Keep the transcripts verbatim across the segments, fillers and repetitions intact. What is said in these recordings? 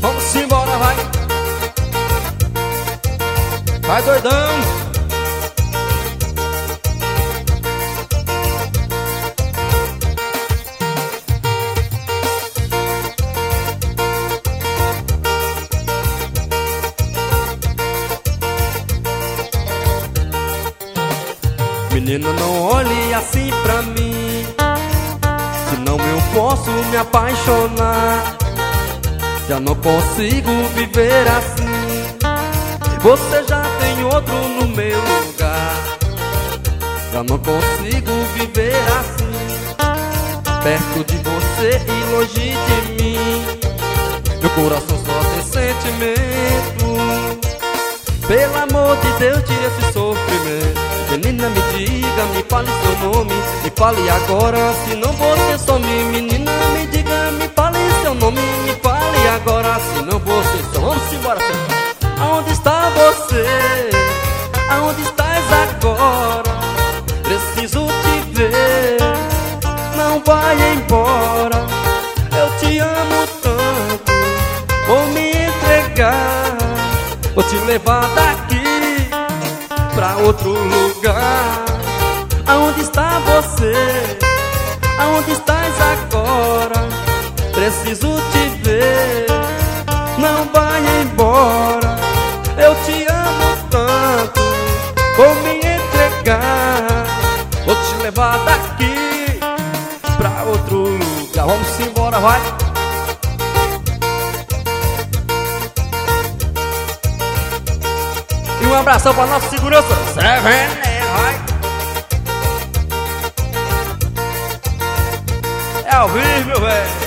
Vamos embora, vai. Vai, doidão. Menina, não olhe assim pra mim, senão eu posso me apaixonar. Já não consigo viver assim. Você já tem outro no meu lugar. Já não consigo viver assim, perto de você e longe de mim. Meu coração só tem sentimento. Pelo amor de Deus, tira esse sofrimento. Menina, me diga, me fale seu nome. Me fale agora, senão você some. Menina, me diga, me fale seu nome. Me fale agora, senão você some. Vamos embora, senhor. Aonde está você? Aonde estás agora? Preciso te ver. Não vai embora. Eu te amo tanto. Vou me entregar. Vou te levar daqui pra outro lugar. Aonde está você? Aonde estás agora? Preciso te ver. Não vai embora. Eu te amo tanto. Vou me entregar. Vou te levar daqui pra outro lugar. Vamos embora, vai. E um abração pra nossa segurança, Zé Veneno, vai. É ao vivo, meu velho.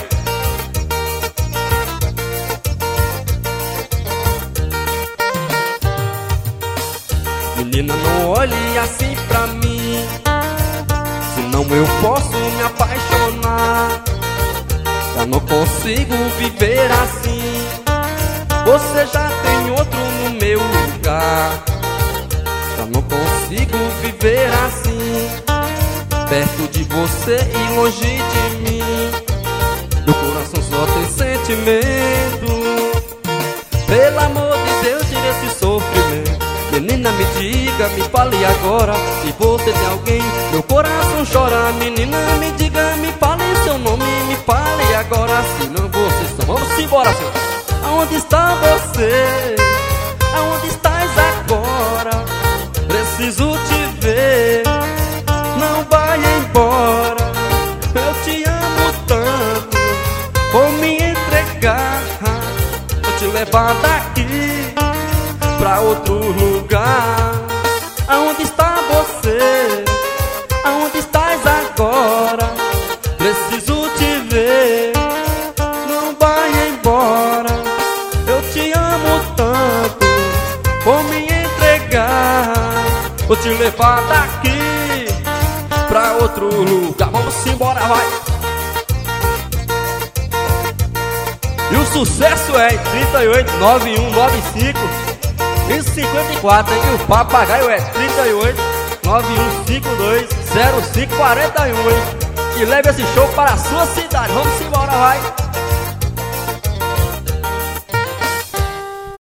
Menina, não olhe assim pra mim, senão eu posso me apaixonar. Já não consigo viver assim. Você já tem outro no meu lugar. Já não consigo viver assim, perto de você e longe de mim. Meu coração só tem sentimento. Pelo amor de Deus, tira esse sofrimento. Menina, me diga, me fale agora, se você tem alguém, meu coração chora. Menina, me diga, me fale seu nome. Me fale agora, senão você só. Vamos embora, senhor. Aonde está você? Aonde estás agora? Preciso te ver. Não vai embora. Eu te amo tanto. Vou me entregar. Vou te levar daqui pra outro lugar. Aonde está você? Aonde estás agora? Preciso te ver. Não vai embora. Eu te amo tanto. Vou me entregar. Vou te levar daqui pra outro lugar. Vamos embora, vai. E o sucesso é trinta e oito, nove um nove cinco e cinquenta e quatro. E o papagaio é trinta e oito, nove um cinco dois, zero cinco quatro um. E leve esse show para a sua cidade. Vamos embora, vai.